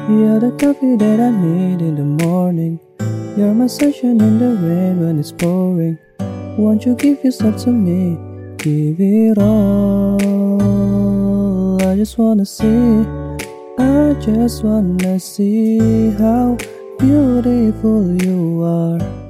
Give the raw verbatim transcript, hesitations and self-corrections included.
You're the coffee that I need in the morning. You're my sunshine in the rain when it's pouring. Won't you give yourself to me? Give it all. I just wanna see. I just wanna see how beautiful you are.